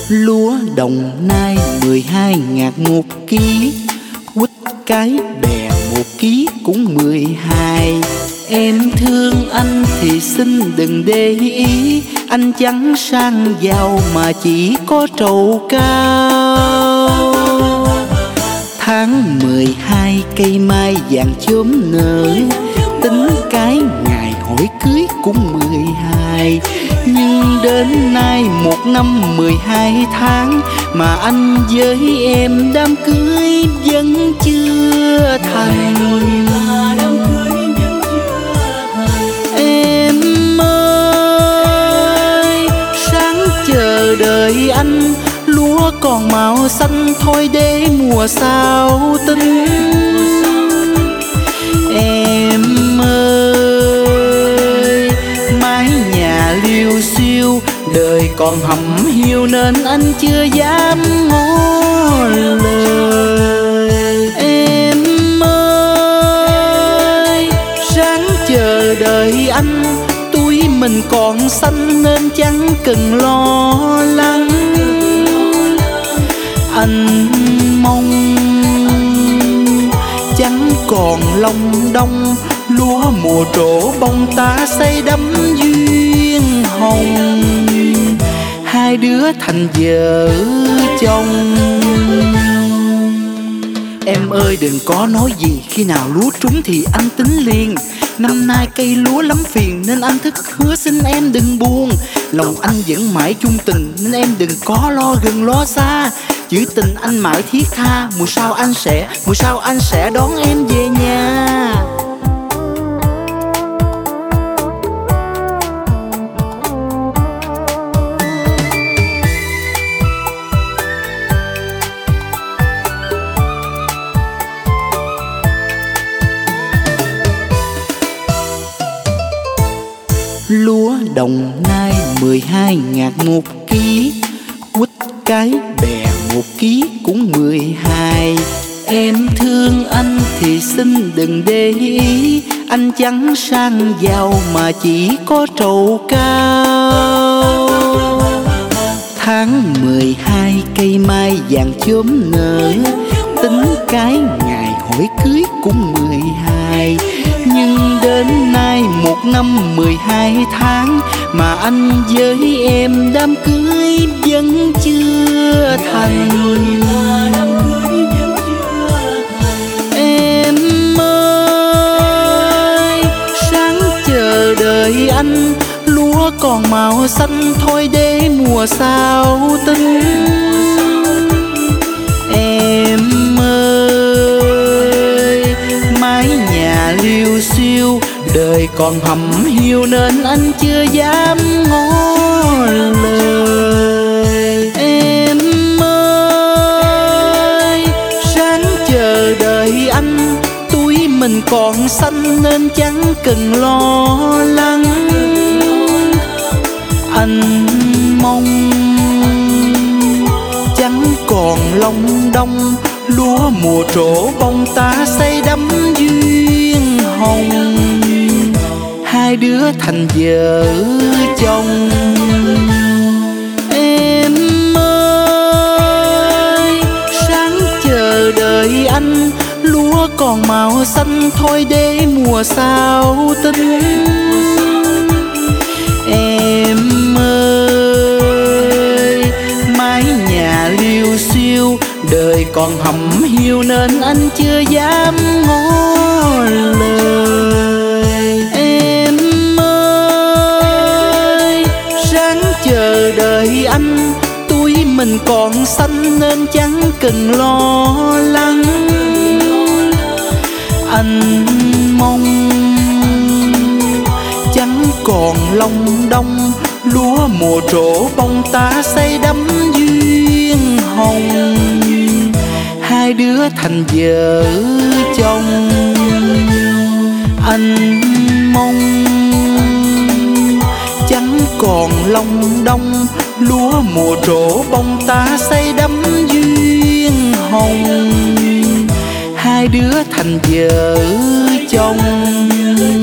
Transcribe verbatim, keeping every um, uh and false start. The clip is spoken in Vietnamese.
Lúa Đồng Nai mười hai ngàn một ký, quýt cái bè một ký cũng mười hai. Em thương anh thì xin đừng để ý, anh chẳng sang giàu mà chỉ có trầu cao. Tháng mười hai cây mai vàng chớm nở, tính cái ngày hỏi cưới cũng mười hai. Nhưng đến nay một năm mười hai tháng mà anh với em đám cưới vẫn chưa thành. Em ơi, sáng chờ đợi anh, lúa còn màu xanh thôi để mùa sau tính. Em ơi, mái nhà liêu xiêu, đời còn hầm hiu nên anh chưa dám ngỏ lời. Em ơi, sáng chờ đợi anh, tuổi mình còn xanh nên chẳng cần lo lắng. Anh mong chẳng còn long đong, lúa mùa trổ bông ta say đắm duyên hồng. Hai đứa thành vợ chồng. Em ơi đừng có nói gì, khi nào lúa trúng thì anh tính liền. Năm nay cây lúa lắm phiền nên anh thức hứa xin em đừng buồn. Lòng anh vẫn mãi chung tình nên em đừng có lo gần lo xa. Chữ tình anh mãi thiết tha, mùa sau anh sẽ, mùa sau anh sẽ đón em về nhà. Lúa Đồng Nai mười hai ngàn một ký, quýt cái bè một ký cũng mười hai. Em thương anh thì xin đừng để ý, anh chẳng sang giàu mà chỉ có trầu cao. Tháng mười hai cây mai vàng chớm nở, tính cái ngày hỏi cưới cũng mười hai. Nhưng đến nay một năm mười hai tháng mà anh với em đám cưới vẫn chưa thành. Em ơi, sáng chờ đợi anh, lúa còn màu xanh thôi để mùa sau tính. Em ơi, mái nhà liêu xiêu, đời còn hầm hiu nên anh chưa dám ngỏ lời. Em ơi, sáng chờ đợi anh, tuổi mình còn xanh nên chẳng cần lo lắng. Anh mong chẳng còn long đong, lúa mùa trổ bông ta say đắm duyên hồng. Hai đứa thành vợ chồng. Em ơi, sáng chờ đợi anh, lúa còn màu xanh thôi để mùa sau tính. Em ơi, mái nhà liêu xiêu, đời còn hầm hiu nên anh chưa dám ngỏ lời. Em ơi, sáng chờ đợi anh, tuổi mình còn xanh nên chẳng cần lo lắng. Anh mong chẳng còn long đong, lúa mùa trổ bông ta say đắm duyên hồng. Hai đứa thành vợ chồng. Anh mong chẳng còn long đong, lúa mùa trổ bông ta say đắm duyên hồng. Hai đứa thành vợ chồng.